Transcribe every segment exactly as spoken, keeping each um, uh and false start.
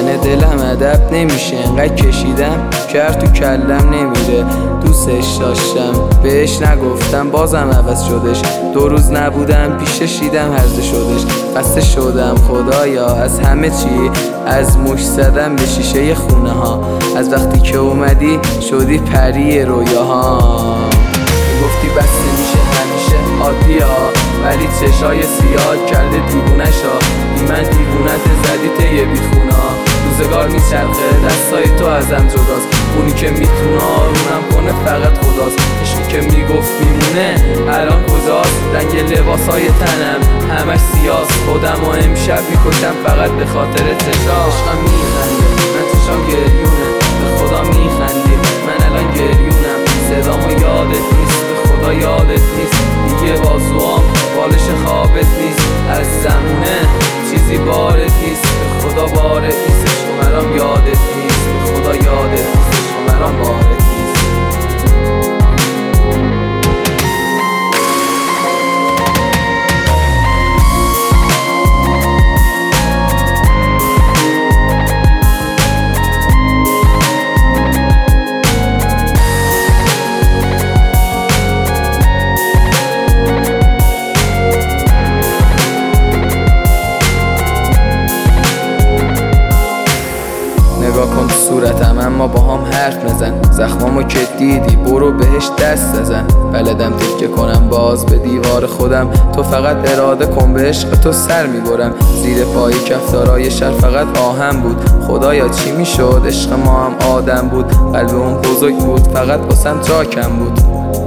کردن دلم ادب نمیشه، انقدر کشیدم کرد تو کلم نمیره. دوستش داشتم بهش نگفتم بازم عوض شدش، دو روز نبودم پیشش دیدم هرزه شدش. خسته شدم خدایا از همه چی، از مش زدم به شیشه خونه ها، از وقتی که اومدی شدی پری رویاها. گفتی بس میشه همیشه عادی ها، ولی چشای سیاه کرده دیوونشا. بی من دیوونت زدی طی بیخونه ها، روزگار میچرخه دستای تو ازم جداست. اونی که میتونه آرومم کنه فقط خداست. عشقی که میگفت میمونه الان کجاست؟ رنگ لباسای تنم همش سیاست، خودم و امشب میکشم فقط به خاطر چشا. عشقم میخنده من چشام گریونه، به خدا میخندی من الان گریونم. صدامو یادت نیست به خدا یادت نیست، دیگه بازوام بالش خوابت نیست. از زمونه چیزی بارت نیست، به خدا بارت نیست. شمرام یادت نیست به خدا یادت نیست، شمرام بارت نیست. نگاه کن تو صورتم اما با هم حرف نزن، زخمامو که دیدی برو بهش دست نزن. بلدم تکه کنم باز به دیوار خودم، تو فقط اراده کن به عشق تو سر میبرم. زیر پای کفتارای شهر فقط آهم بود، خدایا چی میشد عشق ما هم آدم بود. قلب اون بزرگ بود فقط واسم جا کم بود.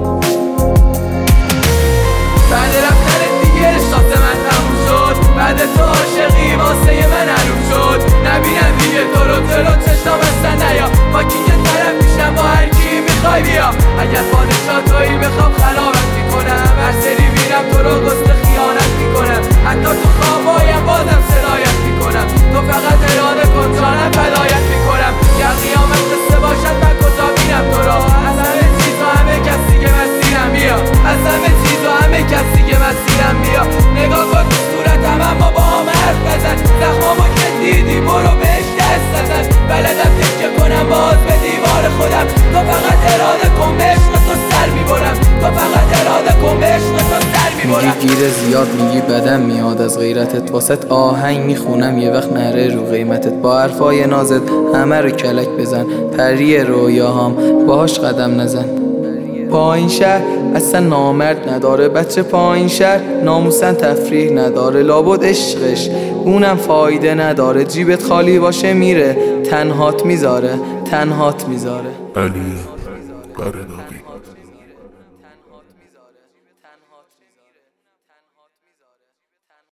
بعد رفتن دیگه شات من تموم شد، بعد تو عاشقی واسه من حروم شد. نبینم دیگه تو رو جلو چشم بستن نیا، با کی که طرف میشم با هر کی میخوای بیا. اگر پادشاه تویی بخوام خلابت میکنم، هر سری میرم تو رو قصد خیانت میکنم. حتی تو خوابایم بازم صدایت میکنم، تو فقط اراده کن جانم فدایت میکنم. گر قیامت قصه باشد من کجا بینم تو را، از همه چیز و همه کسی که مسیرم بیا، از همه چیز و همه کسی که مسیرم بیا. نگاه کن تو صورتم اما با هم حرف نزن، زخمامو که دیدی برو بهش دست نزن. بلدم تکه کنم باز به دیوار خودم، تو فقط اراده کن به عشق تو سر میبرم، تو فقط اراده کن به عشق تو سر میبرم. میگی گیر زیاد میگی بدم میاد از غیرتت، واسط آهنگ میخونم یه وقت نره رو قیمتت. با حرفای نازت همه رو کلک بزن، پری رویاهام باهاش قدم نزن. پایین شهر اصلا نامرد نداره، بچه پایین شهر ناموسن تفریح نداره. لابد عشقش اونم فایده نداره، جیبت خالی باشه میره تنهات میذاره، تنهات میذاره. علی قردابی.